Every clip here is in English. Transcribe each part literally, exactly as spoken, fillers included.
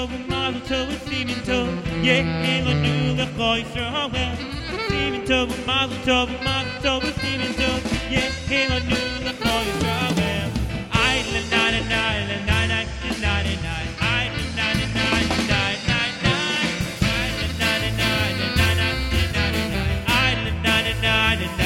tov, mazel tov, simin tov. Yehelanu lecho Yisrael. Simin tov, mazel tov, mazel tov, simin tov. Yehelanu lecho Yisrael. I la na na na na na na na na na. I la na na na na na na. I la na na na na na na na. I la na na na na na.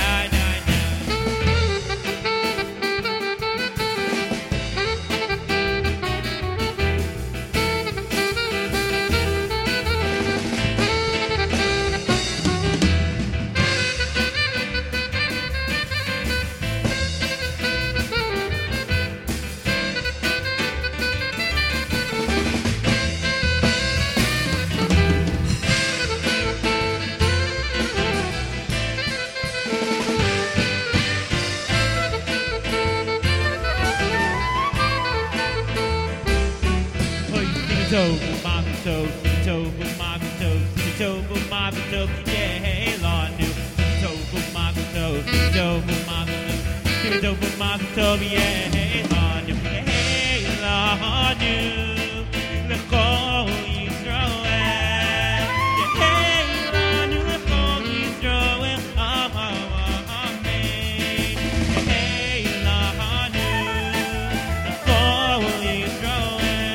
Tov, mazel tov, tov, mazel tov, tov, mazel tov, yehelanu. Tov, mazel tov, tov, mazel tov, tov, mazel tov, yehelanu, yehelanu. Lecho Yisrael, yehelanu, lecho Yisrael, amen. Yehelanu, lecho Yisrael.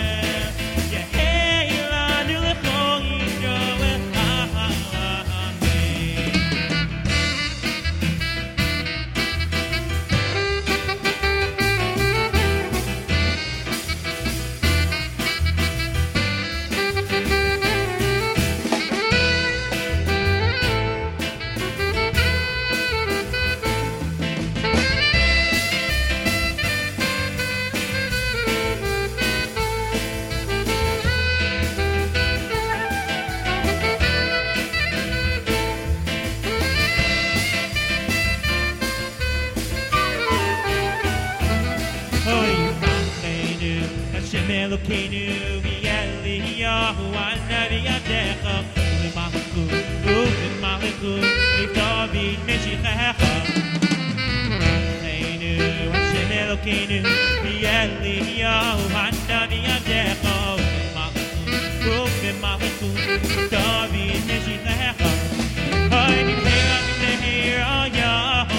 Elokeinu v'Eliyahu hanavi adecha u'lemalechu u'lemalechu u'David Meshichecha. Elokeinu Hashem Elokeinu v'Eliyahu hanavi adecha u'lemalechu u'lemalechu u'David Meshichecha. Hay b'meir b'meir Yahweh.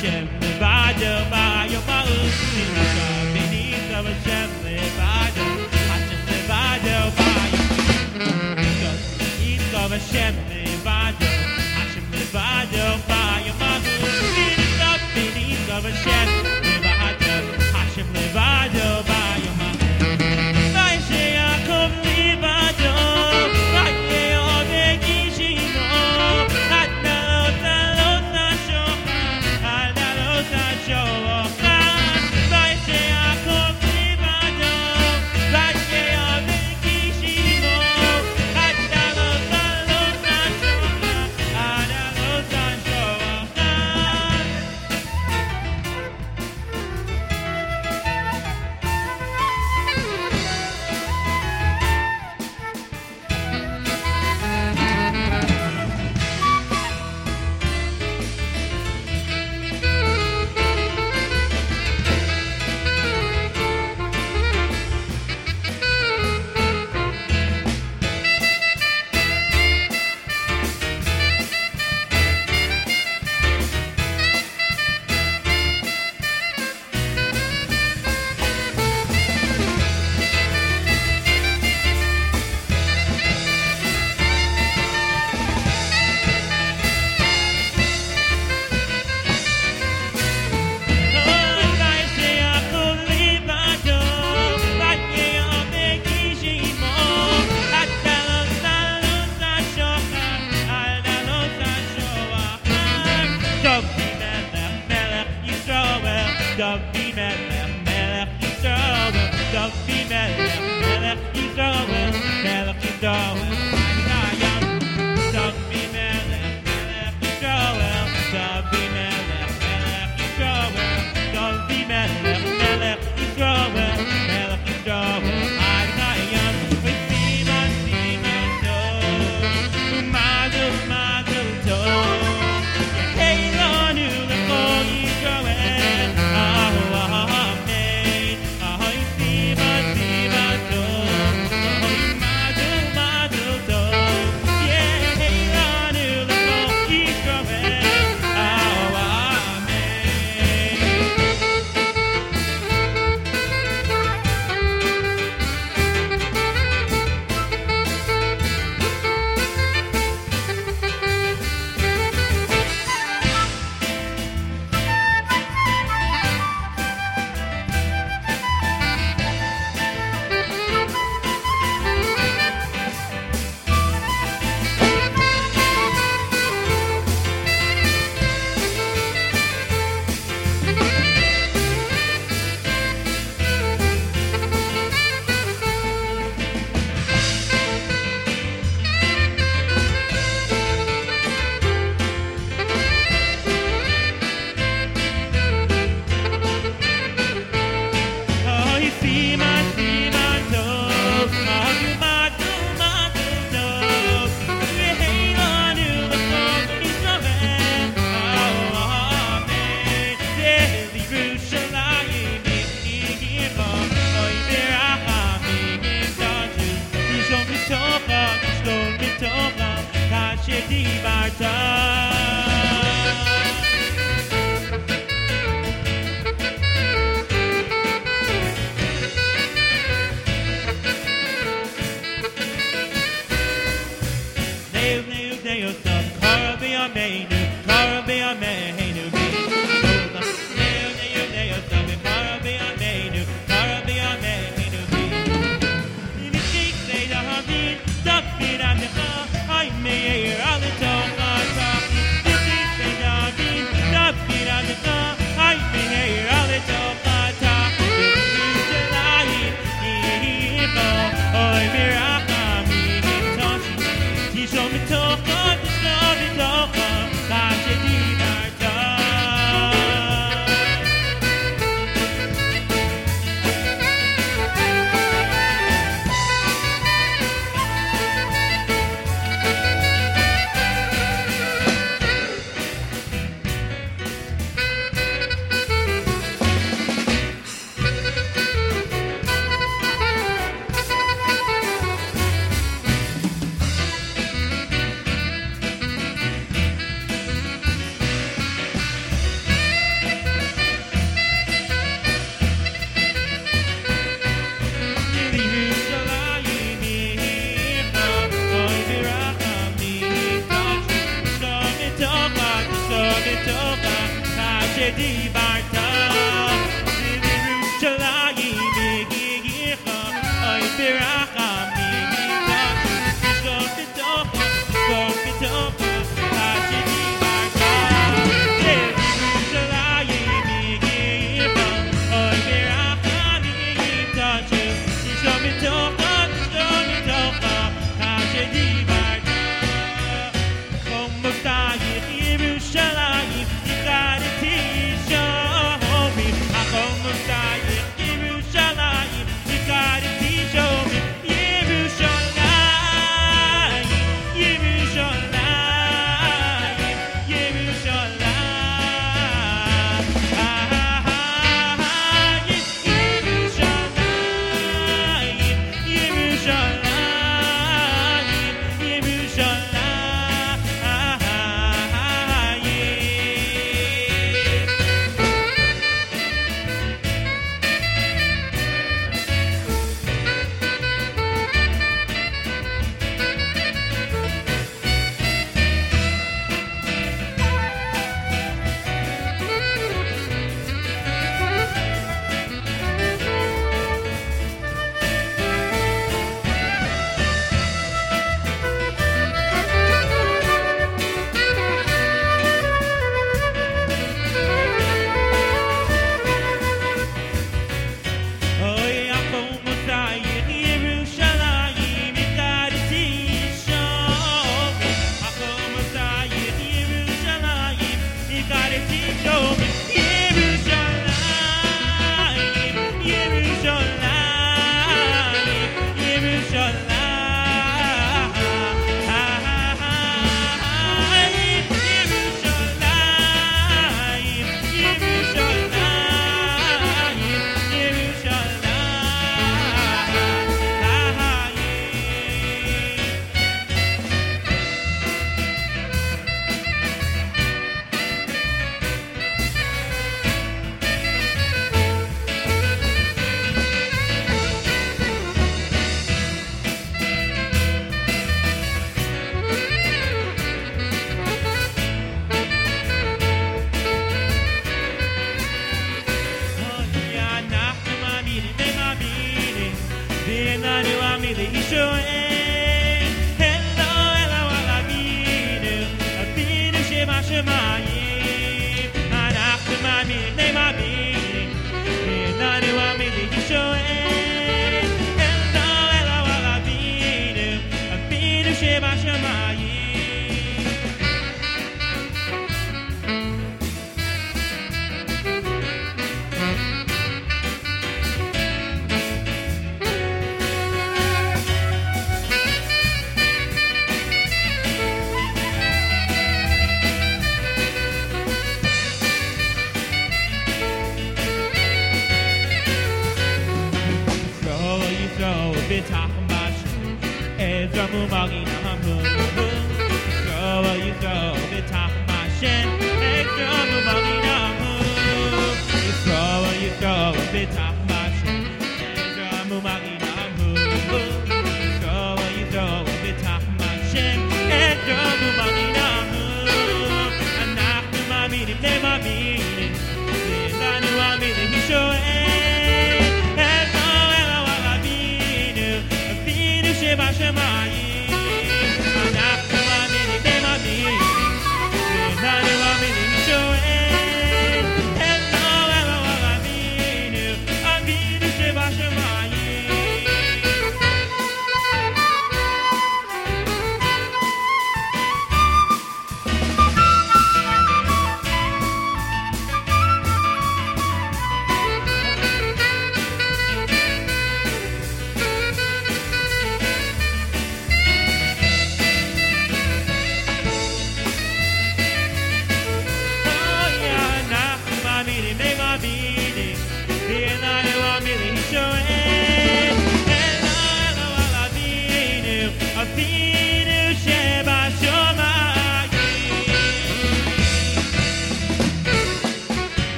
Hashem Levado, Bayom Ma'usim, Beneath of Hashem Levado, Hashem Levado, Bayom Beneath of Hashem Levado, Hashem Levado, Bayom Ma'usim, Beneath of Hashem Levado, Hashem Levado, Bayom Ma'usim, Vaishe Yaakov Levado, Vaye Oved Yishimo, Adnalot Alot Nashochad, Adnalot Nashochad, Vaishe Yaakov Levado, Vaye Oved Yishimo, Adnalot Alot Nashochad, Adnalot Nashochad. Davi Melech, Melech Yisrael, Davi Melech, Melech Yisrael, Melech Yisrael, Adonai, Davi Melech, Melech Yisrael, Davi Melech, Melech Yisrael, Davi Melech, Melech Yisrael, Melech Yisrael, Adonai, with Siman, Siman Tov, Mazel, Mazel Tov, Yehelonu l'chol Yisrael. Amen. Ahoy, Siman, Siman Tov. Ahoy, Mazel, Mazel דיברת ובירושלים הגיעך אוי ברחמים תשכון בתוכו תשכון בתוכו עד שדיברת ובירושלים הגיעך אוי ברחמים תשכון בתוכו תשכון בתוכו עד שדיברת חומותייך ירושלים יחדתי שלומי חומותייך ירושלים יחדתי שלומי ירושלים ירושלים ירושלים Top